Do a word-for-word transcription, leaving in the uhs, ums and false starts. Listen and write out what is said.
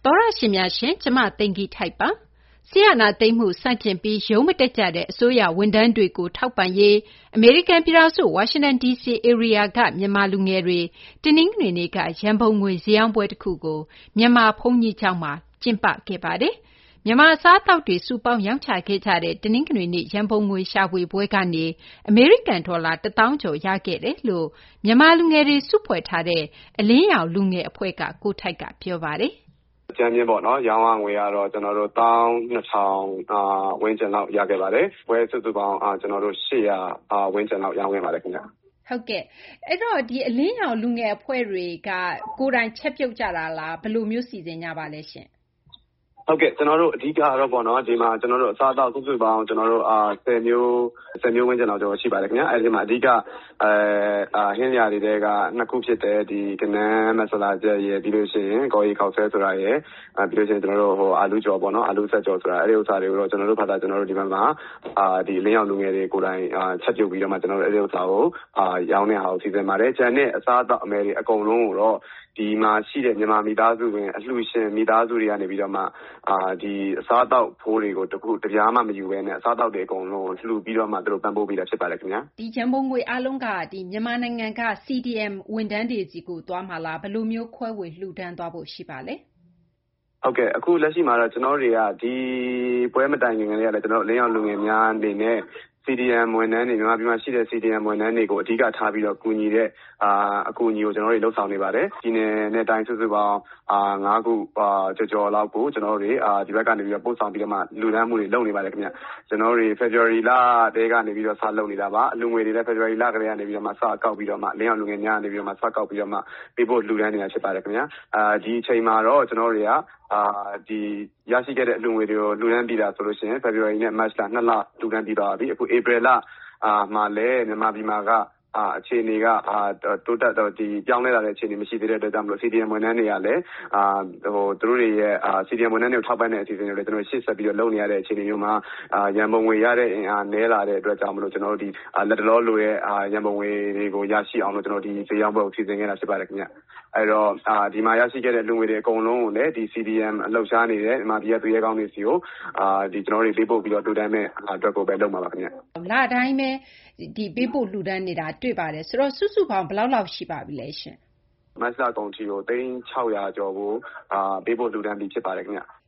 သောရရှင်များရှင်ကျမသိင်္ဂီထိုက်ပါဆီယနာသိမ့်မှုစတင်ပြီးရုံးမတက်ကြတဲ့အစိုးရဝန်ထမ်းတွေကိုထောက်ပံ့ရေးအမေရိကန်ပြည်ထောင်စုဝါရှင်တန် ဒီ စီ area ကမြန်မာလူငယ်တွေတင်းနှင်းငွေတွေကရန်ပုံငွေဈေးအောင်ပွဲတစ်ခုကိုမြန်မာဖုန်ကြီးကျောင်းမှာကျင်းပခဲ့ပါတယ်မြန်မာစားတောက်တွေစုပေါင်းရောင်းချခဲ့ကြတဲ့တင်းနှင်းငွေနေ့ရန်ပုံငွေရှာဖွေပွဲကနေအမေရိကန်ဒေါ်လာတစ်သောင်းကျော်ရခဲ့တယ်လို့မြန်မာလူငယ်တွေစုဖွဲ့ထားတဲ့အလင်းရောင်လူငယ်အဖွဲ့ကကိုထိုက်ကပြောပါတယ်ကျန်းပြင်းပေါ့နော်ရောင်းအောင်ငွေကတော့ကျွန်တော်တို့တစ်သောင်းနှစ်ထောင်အာဝင်းကျင်လောက်ရခဲ့ပါတယ်ပွဲစုစုပေါင်းအာကျွန်တော်တို့၈ရာအာဝင်းကျင်လောက်ရောင်းခဲ့ပါတယ်ခင်ဗျာဟုတ်ကဲ့အဲ့တော့ဒီအလင်းရောင်လူငယ်အဖွဲ့တွေကကိုယ်တိုင်ချက်ပြုတ်ကြတာလားဘယ်လိုမျိုးစီစဉ်ကြပါလဲရှင်ဟုတ်ကဲ့ကျွန်တော်တို့အဓိကကတော့ပေါ့နော်ဒီမှာကျွန်တော်တို့အစားအသောက်စုစုပေါင်းကျွန်တော်တို့အာ၁၀မျိုး၁၀မျိုးဝန်းကျင်လောက်တော့ရှိပါတယ်ခင်ဗျာအဲဒီမှာအဓိကအဲအာဟင်းရတွေတဲကနှစ်ခုဖြစ်တဲ့ဒီကနန်းမဆလာကျက်ရယ်ပြီးလို့ရှိရင်ကော်ရီခောက်ဆဲဆိုတာရယ်အဲပြီးလို့ရှိရင်ကျွန်တော်တို့ဟိုအာလူကြော်ပေါ့နော်အာလူဆက်ကြော်ဆိုတာအဲဒီဥစ္စာတွေကိုတော့ကျွန်တော်တို့ဖတ်တာကျွန်တော်တို့ဒီဘက်မှာအာဒီလင်းရောက်လူငယ်တွေကိုယ်တိုင်အာချက်ပြုတ်ပြီးတော့မှကျွန်တော်တို့အဲဒီဥစ္စာကိုအာရောင်းတဲ့ဟာကိုစီစဉ်ပါတယ်ကျန်တဲ့အစားအသောက်အမယ်တွေအကုန်လုံးကိုတော့ဒီမှာရှိတဲ့မြန်မာမိသားစုဝင်အလှူရှင်မိသားစုတွေကနေပြီးတော့မှအာဒီအစားအသောက်ဖိုးတွေကိုတခုတပြားမှမယူဘဲနဲ့အစားအသောက်တွေအကုန်လုံးလှူပြီးတော့မှသူတို့ပံ့ပိုးပေးတာဖြစ်ပါတယ်ခင်ဗျာဒီဂျမ်ဘုံငွေအားလုံးကဒီမြန်မာနိုင်ငံက စီ ဒီ အမ် ဝန်ထမ်းတွေစီကိုသွားမှာလားဘယ်လိုမျိုးခွဲဝေလှူဒန်းသွားဖို့ရှိပါလဲဟုတ်ကဲ့အခုလက်ရှိမှာတော့ကျွန်တော်တွေကဒီပွဲမတိုင်ခင်ကလေးကလည်းကျွန်တော်လင်းအောင်လူငယ်များအနေနဲ့ စီ ဒီ အမ် ဝန်ထမ်းတွေမြန်မာပြည်မှာရှိတဲ့ စီ ဒီ အမ် ဝန်ထမ်းတွေကိုအဓိကထားပြီးတော့ကူညီတဲ့အာအကူအညီကိုကျွန်တော်တို့လှုပ်ဆောင်နေပါတယ်ဒီနယ်နဲ့တိုင်းစုစုပေါင်းအာ၅ခုအာကြော်ကြော်လောက်ကိုကျွန်တော်တို့အာဒီဘက်ကနေပြီးတော့ပို့ဆောင်ပြီးတော့မှလူဒန်းမှုတွေလုပ်နေပါတယ်ခင်ဗျကျွန်တော်တို့ February လတဲကနေပြီးတော့စလုပ်နေတာပါအလူငွေတွေလည်း February လကလေးကနေပြီးတော့မှစကောက်ပြီးတော့မှလင်းအောင်လူငယ်များကနေပြီးတော့မှစကောက်ပြီးတော့မှပေးဖို့လူဒန်းနေတာဖြစ်ပါတယ်ခင်ဗျအာဒီအချိန်မှာတော့ကျွန်တော်တို့တွေကအာဒီရရှိခဲ့တဲ့အလူငွေတွေကိုလူဒန်းပြီးတာဆိုလို့ရှိရင် February နဲ့ March လနှစ်လလူဒန်းပြီးသွားပြီအခု April လအာမှာလည်းမြန်မာပြည်မှာကအာအခြေအနေကအာတိုးတက်တော့ဒီပြောင်းလဲလာတဲ့အခြေအနေမရှိသေးတဲ့အတွက်ကြောင့်မလို့ စီ ဒီ အမ် ဝန်ထမ်းတွေကလည်းအာဟိုသူတို့တွေရဲ့အာ စီ ဒီ အမ် ဝန်ထမ်းတွေကိုထောက်ပံ့တဲ့အစီအစဉ်တွေလည်းကျွန်တော်ရှေ့ဆက်ပြီးတော့လုပ်နေရတဲ့အခြေအနေမျိုးမှာအာရန်ပုံငွေရတဲ့အင်အားနည်းလာတဲ့အတွက်ကြောင့်မလို့ကျွန်တော်တို့ဒီလက်တလောလိုရဲ့အာရန်ပုံငွေတွေကိုရရှိအောင်လို့ကျွန်တော်ဒီဈေးရောက်ပွဲကိုစီစဉ်ခဲ့တာဖြစ်ပါတယ်ခင်ဗျအဲ့တော့အာဒီမှာရရှိခဲ့တဲ့လူငွေတွေအကုန်လုံးကိုလည်းဒီ စီ ဒီ အမ် အလှုပ်ရှားနေတဲ့ဒီမှာပြည်သူရဲကောင်းတွေစီကိုအာဒီကျွန်တော်တို့ပေးပို့ပြီးတော့တူတန်းမဲ့အတွက်ကိုပဲလုပ်မှာပါခင်ဗျလတိုင်းပဲဒီပေးပို့လူဒန်းနေတာတွေ့ပါတယ်ဆိုတော့စုစုပေါင်းဘယ်လောက်လောက်ရှိပါပြီလဲရှင်မတ်လကုန်ထီကိုသိန်း၆ရာကျော်ကိုအာပေးပို့လူဒန်းပြီးဖြစ်ပါတယ်ခင်ဗျ